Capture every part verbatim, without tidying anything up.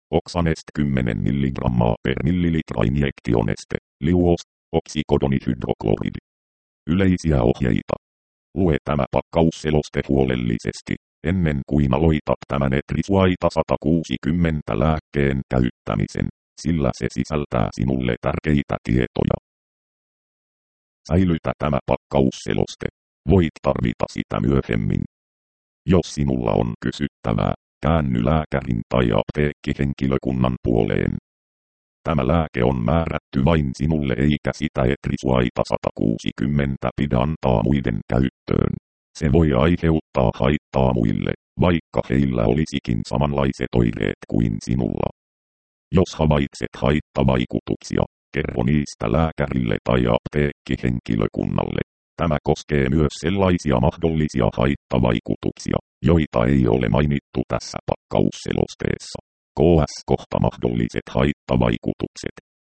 Oksanest kymmenen milligrammaa per millilitra injektioneste, liuos, oksikodonihydrokloridi. Yleisiä ohjeita. Lue tämä pakkausseloste huolellisesti, ennen kuin aloitat tämän etrisuaita sata kuusikymmentä lääkkeen käyttämisen, sillä se sisältää sinulle tärkeitä tietoja. Säilytä tämä pakkausseloste. Voit tarvita sitä myöhemmin. Jos sinulla on kysyttävää, käänny lääkärin tai apteekkihenkilökunnan puoleen. Tämä lääke on määrätty vain sinulle eikä sitä etrisuaita sata kuusikymmentä pidä antaa muiden käyttöön. Se voi aiheuttaa haittaa muille, vaikka heillä olisikin samanlaiset oireet kuin sinulla. Jos havaitset haittavaikutuksia, kerro niistä lääkärille tai apteekkihenkilökunnalle. Tämä koskee myös sellaisia mahdollisia haittavaikutuksia, joita ei ole mainittu tässä pakkausselosteessa. K S kohta mahdolliset haittavaikutukset.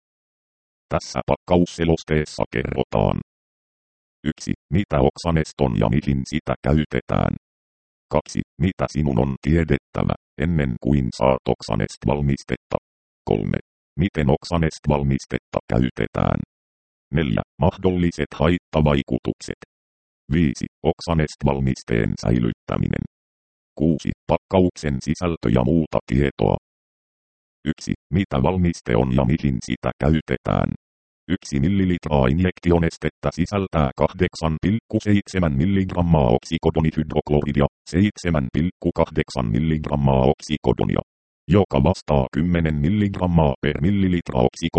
Tässä pakkausselosteessa kerrotaan. yksi. Mitä oksanest on ja mihin sitä käytetään. kaksi. Mitä sinun on tiedettävä, ennen kuin saat oksanest-valmistetta. kolme. Miten oksanest-valmistetta käytetään. neljä. Mahdolliset haittavaikutukset. viisi. Oksanest-valmisteen säilyttäminen. kuusi. Pakkauksen sisältö ja muuta tietoa. yksi. Mitä valmiste on ja mihin sitä käytetään. yksi millilitraa injektionestettä sisältää kahdeksan pilkku seitsemän milligrammaa oksikodonihydrokloridia, seitsemän pilkku kahdeksan milligrammaa oksikodonia, joka vastaa kymmenen milligrammaa per millilitra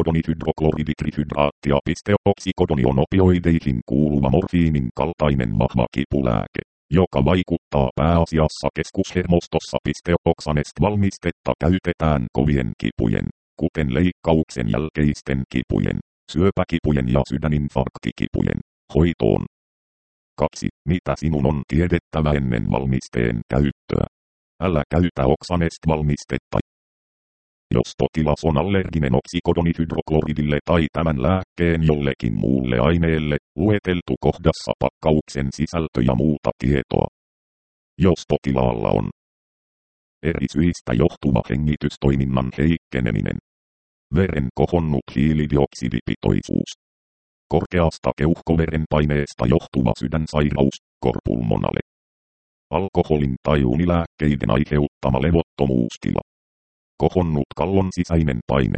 oksikodonihydrokloriditrihydraattia. Oksikodoni on opioideihin kuuluva morfiinin kaltainen vahva kipulääke, joka vaikuttaa pääasiassa keskushermostossa. Oksanest-valmistetta käytetään kovien kipujen, kuten leikkauksen jälkeisten kipujen, syöpäkipujen ja sydäninfarktikipujen, hoitoon. kaksi. Mitä sinun on tiedettävä ennen valmisteen käyttöä? Älä käytä oksanest-valmistetta. Jos potilas on allerginen oksikodonihydrokloridille tai tämän lääkkeen jollekin muulle aineelle, lueteltu kohdassa pakkauksen sisältö ja muuta tietoa. Jos potilaalla on eri syistä johtuva hengitystoiminnan heikkeneminen, veren kohonnut hiilidioksidipitoisuus, korkeasta keuhkoverenpaineesta johtuva sydänsairaus, korpulmonale, alkoholin tai unilääkkeiden aiheuttama levottomuustila, kohonnut kallon sisäinen paine,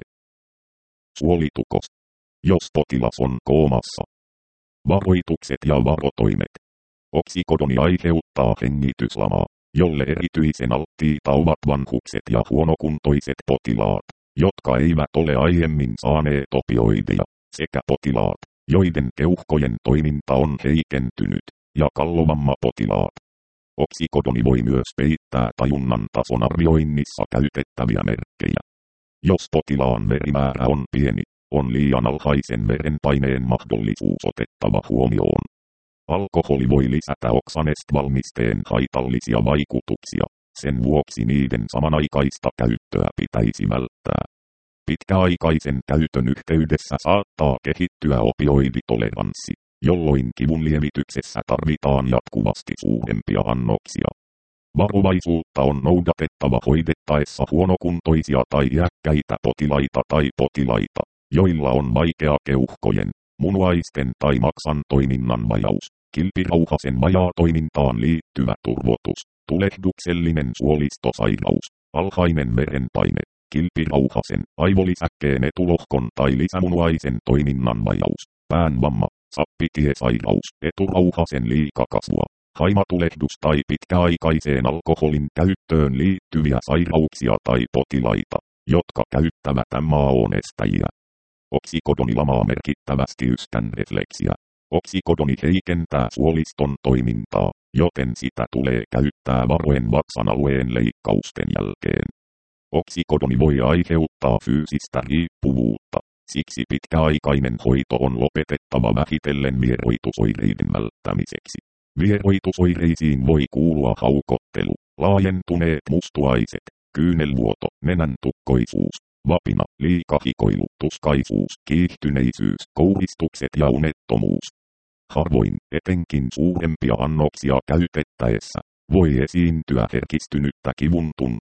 suolitukos, jos potilas on koomassa. Varoitukset ja varotoimet. Oksikodoni aiheuttaa hengityslamaa, jolle erityisen alttiita ovat vanhukset ja huonokuntoiset potilaat, jotka eivät ole aiemmin saaneet opioideja, sekä potilaat, joiden keuhkojen toiminta on heikentynyt, ja kallovammapotilaat. Oksikodoni voi myös peittää tajunnan tason arvioinnissa käytettäviä merkkejä. Jos potilaan verimäärä on pieni, on liian alhaisen verenpaineen mahdollisuus otettava huomioon. Alkoholi voi lisätä oksanest-valmisteen haitallisia vaikutuksia, sen vuoksi niiden samanaikaista käyttöä pitäisi välttää. Pitkäaikaisen käytön yhteydessä saattaa kehittyä opioiditoleranssi, jolloin kivun lievityksessä tarvitaan jatkuvasti suurempia annoksia. Varovaisuutta on noudatettava hoidettaessa huonokuntoisia tai iäkkäitä potilaita tai potilaita, joilla on vaikea keuhkojen, munuaisten tai maksan toiminnan vajaus, kilpirauhasen vajaatoimintaan liittyvä turvotus, tulehduksellinen suolistosairaus, alhainen verenpaine, kilpirauhasen, aivolisäkkeen etulohkon tai lisämunuaisen toiminnan vajaus, päänvamma, sappitiesairaus, eturauhasen liikakasvua, haimatulehdus tai pitkäaikaiseen alkoholin käyttöön liittyviä sairauksia tai potilaita, jotka käyttävät M A O-nestäjiä. Oksikodoni lamaa merkittävästi yskänrefleksiä. Oksikodoni heikentää suoliston toimintaa, joten sitä tulee käyttää varoen vatsan alueen leikkausten jälkeen. Oksikodoni voi aiheuttaa fyysistä riippuvuutta, siksi pitkäaikainen hoito on lopetettava vähitellen vieroitusoireiden välttämiseksi. Vieroitusoireisiin voi kuulua haukottelu, laajentuneet mustuaiset, kyynelvuoto, nenäntukkoisuus, vapina, liikahikoilu, tuskaisuus, kiihtyneisyys, kouristukset ja unettomuus. Harvoin, etenkin suurempia annoksia käytettäessä, voi esiintyä herkistynyttä kivun tuntoa,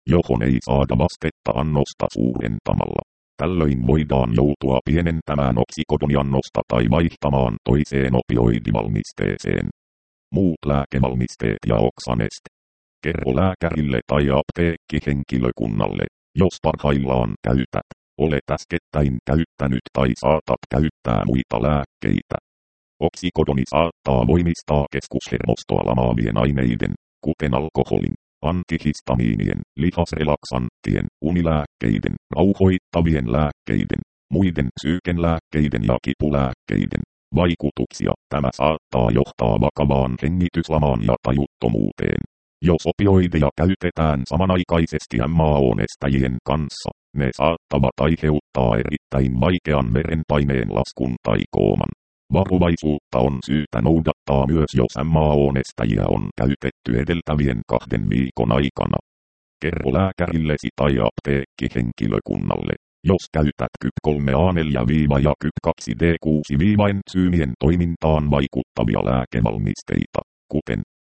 johon ei saada vastetta annosta suurentamalla. Tällöin voidaan joutua pienentämään oksidoniannosta tai vaihtamaan toiseen opioidivalmisteeseen. Muut lääkevalmisteet ja oksanest. Kerro lääkärille tai apteekkihenkilökunnalle, jos parhaillaan käytät, olet äskettäin käyttänyt tai saatat käyttää muita lääkkeitä. Oksidoni saattaa voimistaa keskushermostoa lamaavien aineiden, kuten alkoholin, antihistamiinien, lihasrelaksanttien, unilääkkeiden, rauhoittavien lääkkeiden, muiden psyykenlääkkeiden ja kipulääkkeiden vaikutuksia. Tämä saattaa johtaa vakavaan hengityslamaan ja tajuttomuuteen. Jos opioideja käytetään samanaikaisesti M A O-nestäjien kanssa, ne saattavat aiheuttaa erittäin vaikean verenpaineen laskun tai kooman. Varovaisuutta on syytä noudattaa myös jos M A O-nestäjiä on käytetty edeltävien kahden viikon aikana. Kerro lääkärillesi tai apteekkihenkilökunnalle, jos käytät K Y P kolme A neljä ja K Y P kaksi D kuusi entsyymien toimintaan vaikuttavia lääkevalmisteita, kuten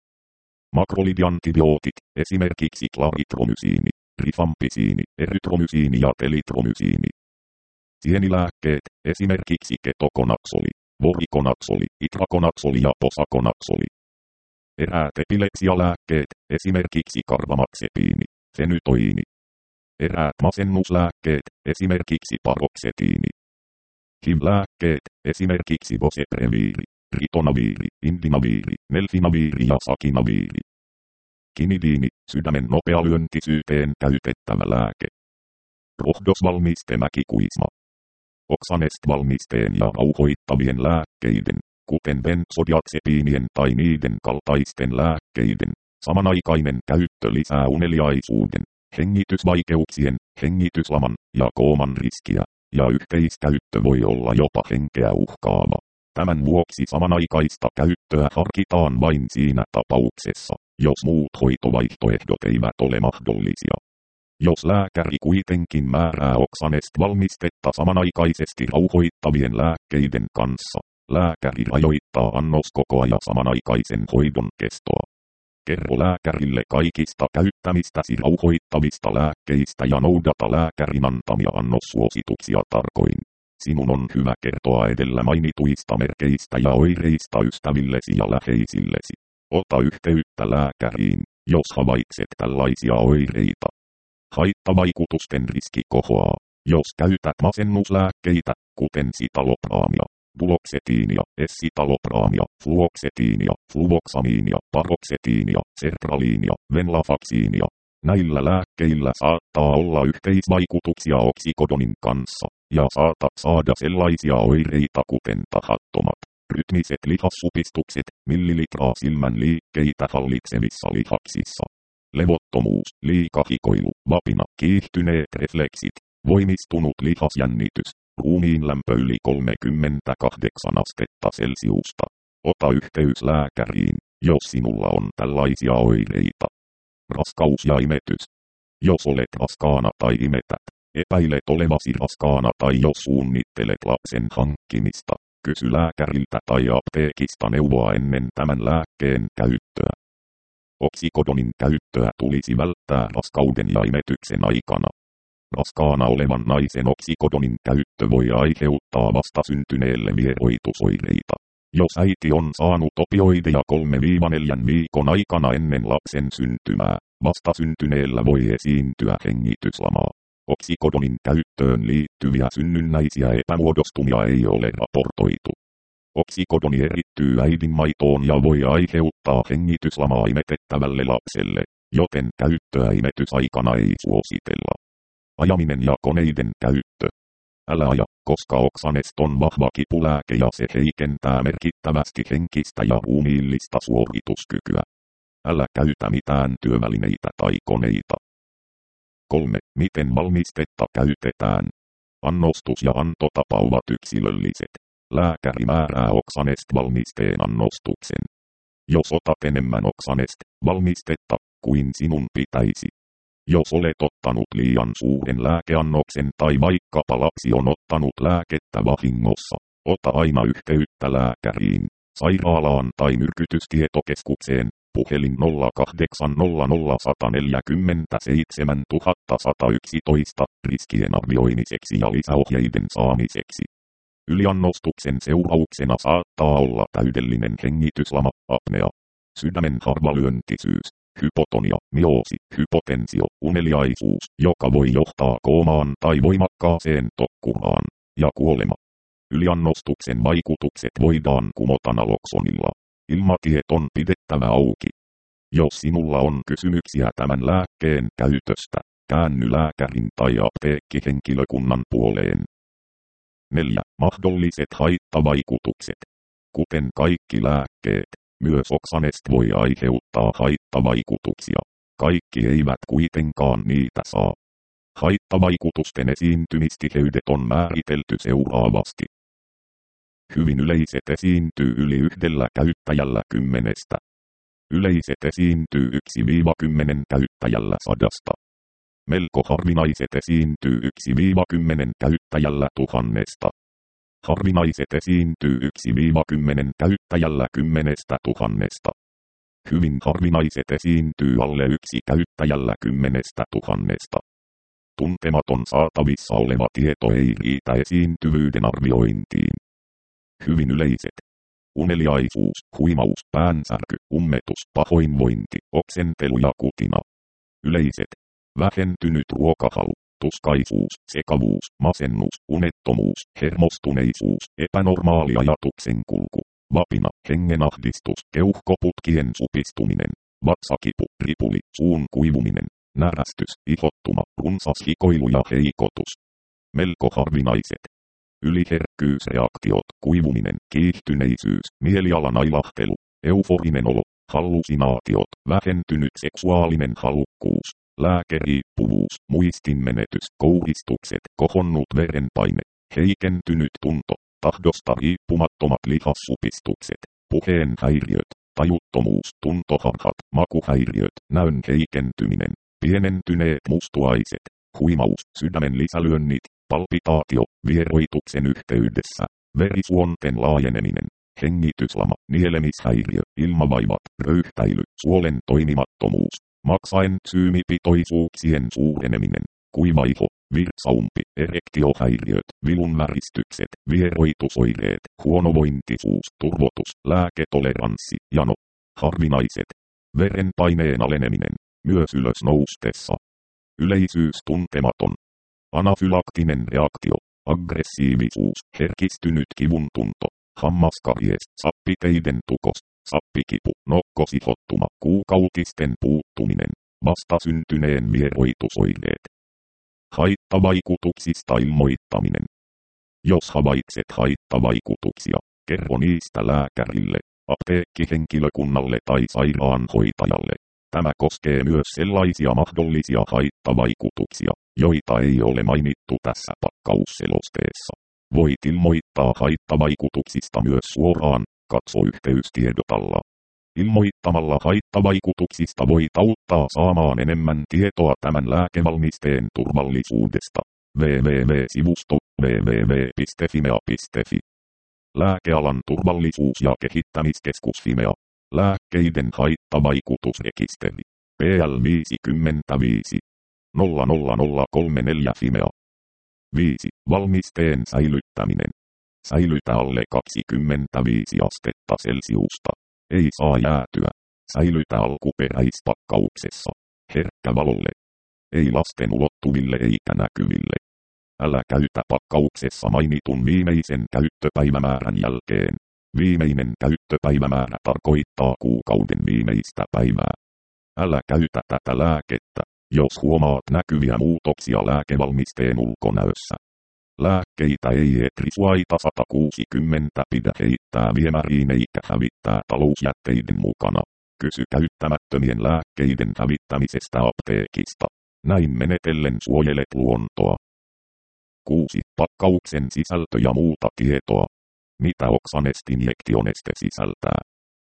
makrolidiantibiootit, esimerkiksi klaritromysiini, rifampisiini, erytromysiini ja telitromysiini. Sienilääkkeet, esimerkiksi ketokonaksoli, vorikonaksoli, itrakonaksoli ja posakonaksoli. Eräät epilepsialääkkeet, esimerkiksi karbamaxepiini, fenytoiini. Eräät masennuslääkkeet, esimerkiksi paroksetiini. H I V-lääkkeet, esimerkiksi vosepreviiri, ritonaviiri, indinaviiri, nelfinaviiri ja sakinaviiri. Kinidiini, sydämen nopealyöntisyyteen käytettävä lääke. Rohdosvalmiste mäkikuisma. Oksanest-valmisteen ja rauhoittavien lääkkeiden, kuten benzodiazepiinien tai niiden kaltaisten lääkkeiden, samanaikainen käyttö lisää uneliaisuuden, hengitysvaikeuksien, hengityslaman ja kooman riskiä, ja yhteiskäyttö voi olla jopa henkeä uhkaava. Tämän vuoksi samanaikaista käyttöä harkitaan vain siinä tapauksessa, jos muut hoitovaihtoehdot eivät ole mahdollisia. Jos lääkäri kuitenkin määrää oksanest-valmistetta samanaikaisesti rauhoittavien lääkkeiden kanssa, lääkäri rajoittaa annoskokoa ja samanaikaisen hoidon kestoa. Kerro lääkärille kaikista käyttämistäsi rauhoittavista lääkkeistä ja noudata lääkärin antamia annossuosituksia tarkoin. Sinun on hyvä kertoa edellä mainituista merkeistä ja oireista ystävillesi ja läheisillesi. Ota yhteyttä lääkäriin, jos havaitset tällaisia oireita. Haittavaikutusten riski kohoaa, jos käytät masennuslääkkeitä, kuten sitalopraamia, duloxetiinia, esitalopraamia, fluoksetiinia, fluvoksamiinia, paroksetiinia, sertraliinia, venlafaksiinia. Näillä lääkkeillä saattaa olla yhteisvaikutuksia oksikodonin kanssa, ja saatat saada sellaisia oireita kuten tahattomat, rytmiset lihassupistukset, millilitraa silmän liikkeitä hallitsevissa lihaksissa. Levottomuus, liikahikoilu, vapina, kiihtyneet refleksit, voimistunut lihasjännitys, ruumiin lämpö yli kolmekymmentäkahdeksan astetta Celsiusta. Ota yhteys lääkäriin, jos sinulla on tällaisia oireita. Raskaus ja imetys. Jos olet raskaana tai imetät, epäilet olevasi raskaana tai jos suunnittelet lapsen hankkimista, kysy lääkäriltä tai apteekista neuvoa ennen tämän lääkkeen käyttöä. Oksikodonin käyttöä tulisi välttää raskauden ja imetyksen aikana. Raskaana olevan naisen oksikodonin käyttö voi aiheuttaa vastasyntyneelle vieroitusoireita. Jos äiti on saanut opioideja kolmesta neljään viikon aikana ennen lapsen syntymää, vastasyntyneellä voi esiintyä hengityslamaa. Oksikodonin käyttöön liittyviä synnynnäisiä epämuodostumia ei ole raportoitu. Oksikodoni erittyy äidinmaitoon ja voi aiheuttaa hengityslamaa imetettävälle lapselle, joten käyttöä imetysaikana ei suositella. Ajaminen ja koneiden käyttö. Älä aja, koska oksanest on vahva kipulääke ja se heikentää merkittävästi henkistä ja ruumiillista suorituskykyä. Älä käytä mitään työvälineitä tai koneita. kolme. Miten valmistetta käytetään? Annostus ja antotapa ovat yksilölliset. Lääkäri määrää oksanest-valmisteen annostuksen. Jos otat enemmän oksanest-valmistetta kuin sinun pitäisi. Jos olet ottanut liian suuren lääkeannoksen tai vaikkapa lapsi on ottanut lääkettä vahingossa, ota aina yhteyttä lääkäriin, sairaalaan tai myrkytystietokeskukseen, puhelin nolla kahdeksan nolla nolla yksi neljä seitsemän yksi yksi yksi, riskien arvioimiseksi ja lisäohjeiden saamiseksi. Yliannostuksen seurauksena saattaa olla täydellinen hengityslama, apnea, sydämen harvalyöntisyys, hypotonia, mioosi, hypotensio, uneliaisuus, joka voi johtaa koomaan tai voimakkaaseen tokkuraan, ja kuolema. Yliannostuksen vaikutukset voidaan kumota naloxonilla. Ilmatiet on pidettävä auki. Jos sinulla on kysymyksiä tämän lääkkeen käytöstä, käänny lääkärin tai apteekkihenkilökunnan puoleen. neljä. Mahdolliset haittavaikutukset. Kuten kaikki lääkkeet, myös Oxanest voi aiheuttaa haittavaikutuksia. Kaikki eivät kuitenkaan niitä saa. Haittavaikutusten esiintymistiheydet on määritelty seuraavasti. Hyvin yleiset esiintyy yli yhdellä käyttäjällä kymmenestä. Yleiset esiintyy yksi kymmenen käyttäjällä sadasta. Melko harvinaiset esiintyy yksi kymmenen käyttäjällä tuhannesta. Harvinaiset esiintyy yksi kymmenen käyttäjällä kymmenestä tuhannesta. Hyvin harvinaiset esiintyy alle yksi käyttäjällä kymmenestä tuhannesta. Tuntematon saatavissa oleva tieto ei riitä esiintyvyyden arviointiin. Hyvin yleiset. Uneliaisuus, huimaus, päänsärky, ummetus, pahoinvointi, oksentelu ja kutina. Yleiset. Vähentynyt ruokahalu, tuskaisuus, sekavuus, masennus, unettomuus, hermostuneisuus, epänormaali ajatuksenkulku, vapina, hengenahdistus, keuhkoputkien supistuminen, vatsakipu, ripuli, suun kuivuminen, närästys, ihottuma, runsas hikoilu ja heikotus. Melko harvinaiset. Yliherkkyysreaktiot, kuivuminen, kiihtyneisyys, mielialan ailahtelu, euforinen olo, hallusinaatiot, vähentynyt seksuaalinen halukkuus, lääkeriippuvuus, muistinmenetys, kouristukset, kohonnut verenpaine, heikentynyt tunto, tahdosta riippumattomat lihassupistukset, puheen häiriöt, tajuttomuus, tuntoharhat, makuhäiriöt, näön heikentyminen, pienentyneet mustuaiset, huimaus, sydämen lisälyönnit, palpitaatio, vieroituksen yhteydessä, verisuonten laajeneminen, hengityslama, nielemishäiriö, ilmavaivat, röyhtäily, suolen toimimattomuus, maksaensyymipitoisuuksien suureneminen, kuiva iho, virtsaumpi, erektiohäiriöt, vilunväristykset, vieroitusoireet, huonovointisuus, turvotus, lääketoleranssi, jano, harvinaiset, verenpaineen aleneminen, myös ylös noustessa, yleisyys tuntematon, anafylaktinen reaktio, aggressiivisuus, herkistynyt kivuntunto, hammaskaries, sappiteiden tukos, sappikipu, nokkosihottuma, kuukautisten puuttuminen, vastasyntyneen vieroitusoireet. Haittavaikutuksista ilmoittaminen. Jos havaitset haittavaikutuksia, kerro niistä lääkärille, apteekkihenkilökunnalle tai sairaanhoitajalle. Tämä koskee myös sellaisia mahdollisia haittavaikutuksia, joita ei ole mainittu tässä pakkausselosteessa. Voit ilmoittaa haittavaikutuksista myös suoraan, katso yhteystiedot alla. Ilmoittamalla haittavaikutuksista voit auttaa saamaan enemmän tietoa tämän lääkevalmisteen turvallisuudesta. www-sivusto www piste fimea piste fi. Lääkealan turvallisuus- ja kehittämiskeskus Fimea. Lääkkeiden haittavaikutusrekisteri. P L viisikymmentäviisi nolla nolla nolla kolme neljä Fimea. viisi. Valmisteen säilyttäminen. Säilytä alle kaksikymmentäviisi astetta Celsiusta. Ei saa jäätyä. Säilytä alkuperäispakkauksessa. Herkkä valolle. Ei lasten ulottuville eikä näkyville. Älä käytä pakkauksessa mainitun viimeisen käyttöpäivämäärän jälkeen. Viimeinen käyttöpäivämäärä tarkoittaa kuukauden viimeistä päivää. Älä käytä tätä lääkettä, jos huomaat näkyviä muutoksia lääkevalmisteen ulkonäössä. Lääkkeitä ei etrisuaita sata kuusikymmentä pidä heittää viemäriin eikä hävittää talousjätteiden mukana. Kysy käyttämättömien lääkkeiden hävittämisestä apteekista. Näin menetellen suojelet luontoa. kuusi. Pakkauksen sisältö ja muuta tietoa. Mitä Oxanest-injektioneste sisältää?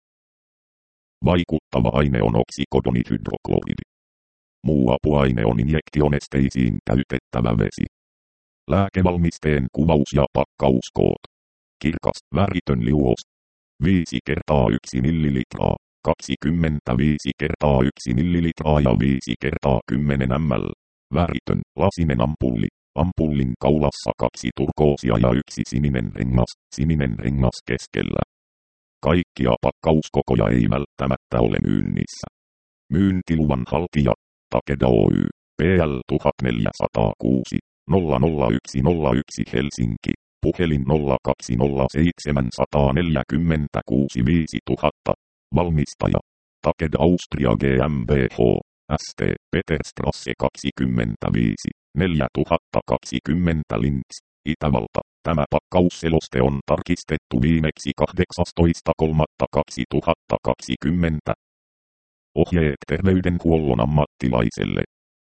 Vaikuttava aine on oksikodonihydrokloridi. Muu apuaine on injektionesteisiin käytettävä vesi. Lääkevalmisteen kuvaus ja pakkauskoot. Kirkas, väritön liuos. viisi kertaa yksi millilitraa, kaksikymmentäviisi kertaa yksi millilitraa ja viisi kertaa kymmenen millilitraa. Väritön, lasinen ampulli. Ampullin kaulassa kaksi turkoosia ja yksi sininen rengas, sininen rengas keskellä. Kaikkia pakkauskokoja ei välttämättä ole myynnissä. Myyntiluvan haltija, Takeda Oy, P L tuhat neljäsataakuusi, nolla nolla yksi nolla yksi Helsinki, puhelin nolla kaksi nolla seitsemän neljä kuusi viisi tuhatta, valmistaja, Takeda Austria GmbH, S T, Peterstrasse kaksikymmentäviisi, neljätuhattakaksikymmentä Linz, Itävalta. Tämä pakkausseloste on tarkistettu viimeksi kahdeksastoista kolmatta kaksituhattakaksikymmentä. Ohjeet terveydenhuollon ammattilaiselle.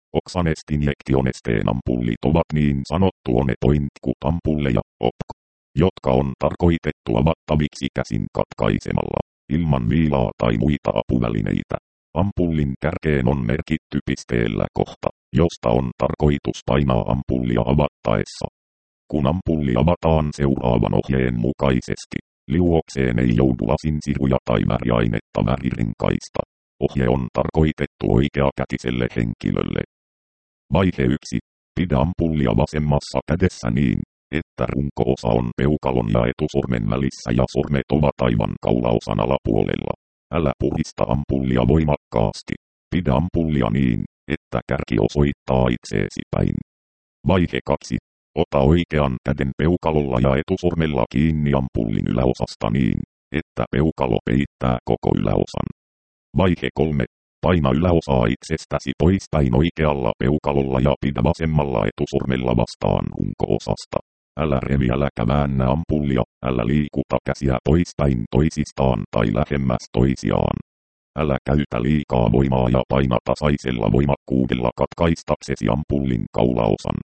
Oksanestinjektionesteen ampullit ovat niin sanottu one-point-ampulleja, O P K, jotka on tarkoitettu avattaviksi käsin katkaisemalla, ilman viilaa tai muita apuvälineitä. Ampullin kärkeen on merkitty pisteellä kohta, josta on tarkoitus painaa ampullia avattaessa. Kun ampulli avataan seuraavan ohjeen mukaisesti, liuokseen ei joudu lasinsiruja tai väriainetta värirenkaista. Ohje on tarkoitettu oikeakätiselle henkilölle. Vaihe yksi. Pidä ampullia vasemmassa kädessä niin, että runko-osa on peukalon ja etusormen välissä ja sormet ovat aivan kaulaosan alapuolella. Älä purista ampullia voimakkaasti. Pidä ampullia niin, että kärki osoittaa itseesi päin. Vaihe kaksi. Ota oikean käden peukalolla ja etusormella kiinni ampullin yläosasta niin, että peukalo peittää koko yläosan. Vaihe kolme. Paina yläosaa itsestäsi poispäin oikealla peukalolla ja pidä vasemmalla etusormella vastaan runko-osasta. Älä revi äläkä väännä ampullia, älä liikuta käsiä poispäin toisistaan tai lähemmäs toisiaan. Älä käytä liikaa voimaa ja paina tasaisella voimakkuudella katkaistaksesi ampullin kaulaosan.